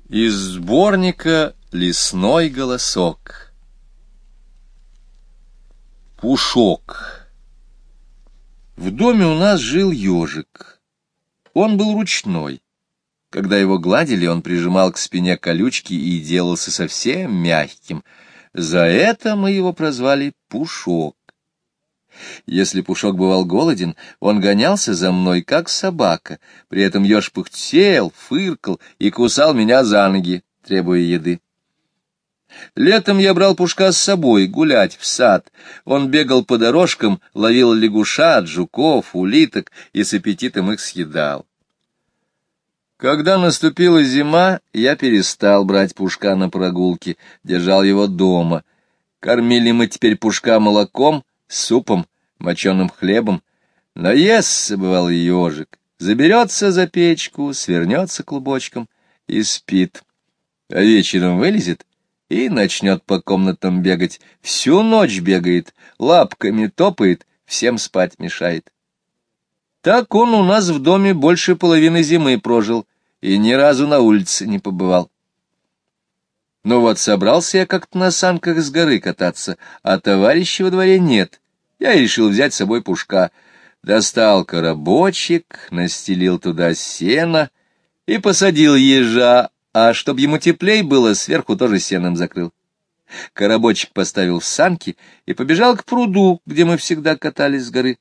Из сборника «Лесной голосок». Пушок. В доме у нас жил ежик. Он был ручной. Когда его гладили, он прижимал к спине колючки и делался совсем мягким. За это мы его прозвали Пушок. Если Пушок бывал голоден, он гонялся за мной, как собака. При этом еж пыхтел, фыркал и кусал меня за ноги, требуя еды. Летом я брал Пушка с собой гулять в сад. Он бегал по дорожкам, ловил лягушат, жуков, улиток и с аппетитом их съедал. Когда наступила зима, я перестал брать Пушка на прогулки, держал его дома. Кормили мы теперь Пушка молоком, супом, моченым хлебом. Наестся, бывал, ежик, заберется за печку, свернется клубочком и спит. А вечером вылезет и начнет по комнатам бегать. Всю ночь бегает, лапками топает, всем спать мешает. Так он у нас в доме больше половины зимы прожил и ни разу на улице не побывал. Ну вот собрался я как-то на санках с горы кататься, а товарища во дворе нет. Я решил взять с собой Пушка. Достал коробочек, настелил туда сено и посадил ежа, а чтоб ему теплей было, сверху тоже сеном закрыл. Коробочек поставил в санки и побежал к пруду, где мы всегда катались с горы.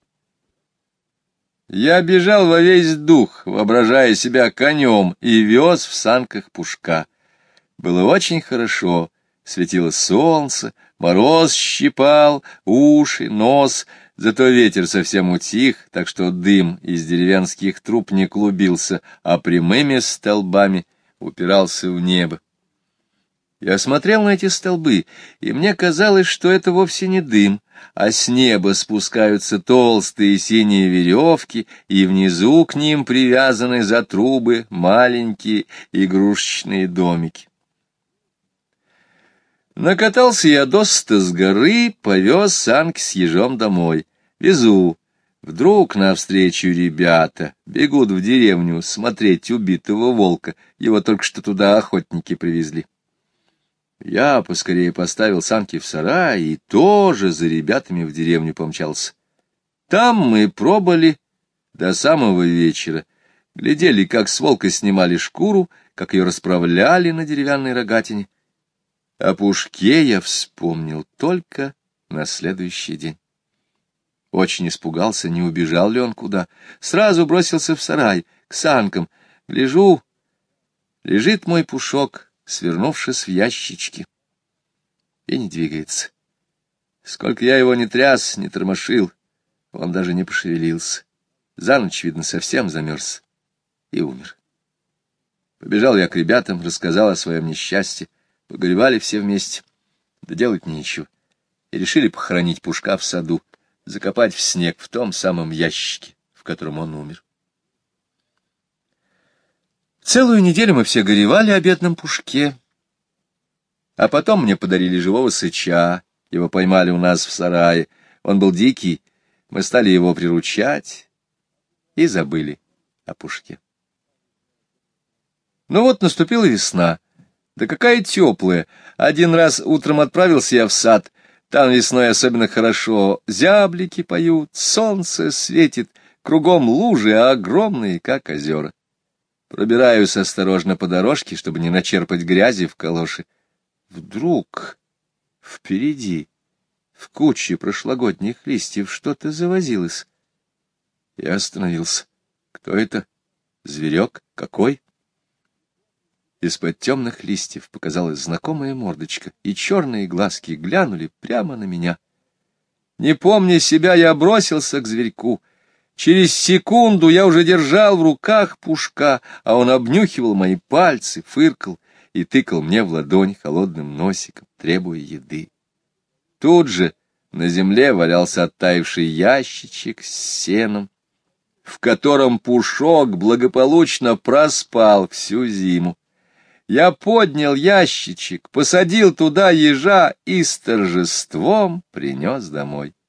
Я бежал во весь дух, воображая себя конем, и вез в санках Пушка. Было очень хорошо, светило солнце, мороз щипал уши, нос, зато ветер совсем утих, так что дым из деревенских труб не клубился, а прямыми столбами упирался в небо. Я смотрел на эти столбы, и мне казалось, что это вовсе не дым, а с неба спускаются толстые синие веревки, и внизу к ним привязаны за трубы маленькие игрушечные домики. Накатался я досыта с горы, повез санки с ежом домой. Везу. Вдруг навстречу ребята бегут в деревню смотреть убитого волка. Его только что туда охотники привезли. Я поскорее поставил санки в сарай и тоже за ребятами в деревню помчался. Там мы пробыли до самого вечера. Глядели, как с волка снимали шкуру, как ее расправляли на деревянной рогатине. О Пушке я вспомнил только на следующий день. Очень испугался, не убежал ли он куда. Сразу бросился в сарай, к санкам. Гляжу, лежит мой Пушок, свернувшись в ящичке, и не двигается. Сколько я его не тряс, не тормошил, он даже не пошевелился. За ночь, видно, совсем замерз и умер. Побежал я к ребятам, рассказал о своем несчастье. Погоревали все вместе, да делать нечего, и решили похоронить Пушка в саду, закопать в снег в том самом ящике, в котором он умер. Целую неделю мы все горевали о бедном Пушке, а потом мне подарили живого сыча, его поймали у нас в сарае, он был дикий, мы стали его приручать и забыли о Пушке. Ну вот наступила весна. Да какая теплая! Один раз утром отправился я в сад. Там весной особенно хорошо. Зяблики поют, солнце светит, кругом лужи, а огромные, как озера. Пробираюсь осторожно по дорожке, чтобы не начерпать грязи в калоши. Вдруг впереди, в куче прошлогодних листьев, что-то завозилось. Я остановился. Кто это? Зверек? Какой? Из-под темных листьев показалась знакомая мордочка, и черные глазки глянули прямо на меня. Не помня себя, я бросился к зверьку. Через секунду я уже держал в руках Пушка, а он обнюхивал мои пальцы, фыркал и тыкал мне в ладонь холодным носиком, требуя еды. Тут же на земле валялся оттаивший ящичек с сеном, в котором Пушок благополучно проспал всю зиму. Я поднял ящичек, посадил туда ежа и с торжеством принес домой.